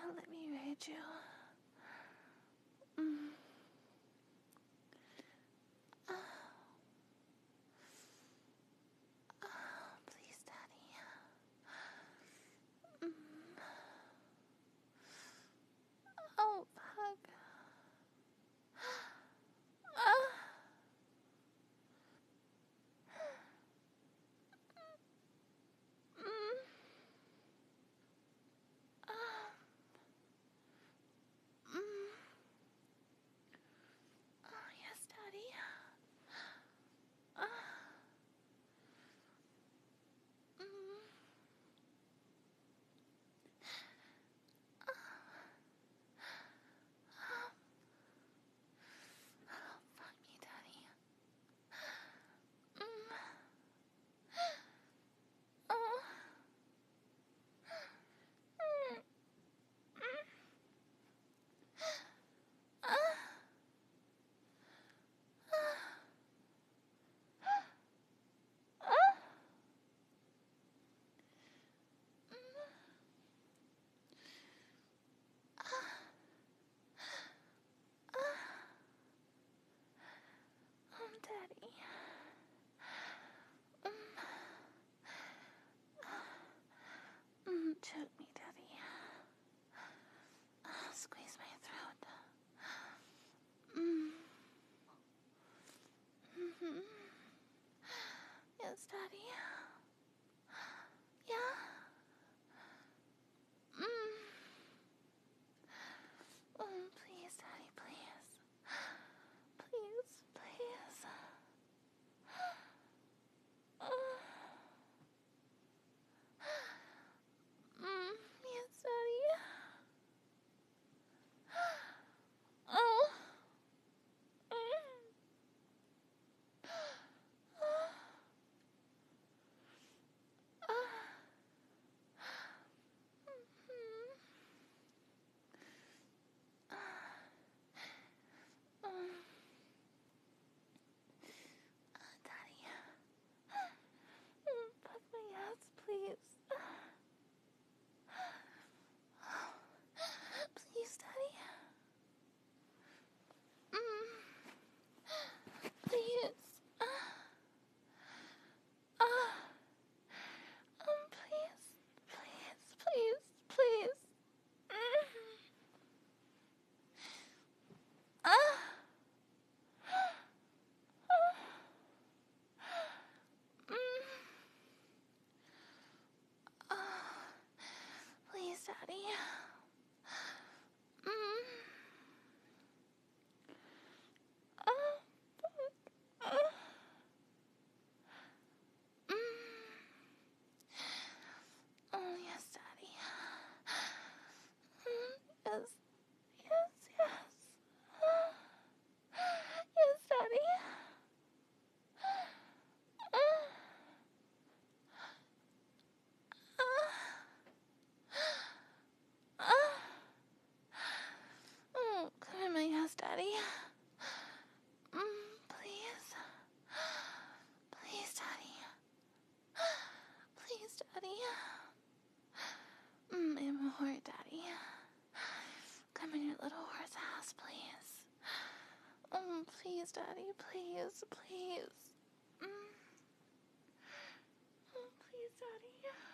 Let me read you. Mm. Please, Daddy. Mm. Oh, fuck. Mm. Mm. Oh, yes, Daddy. Mm. Fuck me, Daddy. Mm. Oh. Mm. Daddy. Choke me, Daddy. Squeeze my throat. Mm-hmm. Yes, Daddy. Yeah. Please, Daddy, please. Please, please. Yes, Daddy. Oh. Daddy. Fuck my ass, please. Please, Daddy. Please. Please. Please, please, please. Please, Daddy. Oh, yes, Daddy. Yes, yes, yes. Yes, Daddy. Come in my ass, Daddy. Please. Please, Daddy. Please, Daddy. I'm a whore, Daddy. Come in your little horse ass, please. Please, Daddy. Please, please. Please, Daddy.